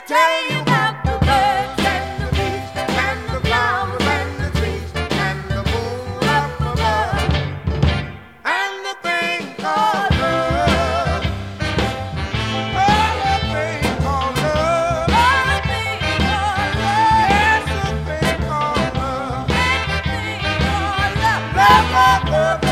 tell you about the birds and the bees and the flowers and the trees and the moon up above and the thing called love. Oh, the thing called love. Oh, the thing called love. Yes, the thing called love. And the thing called love. Love, love, love.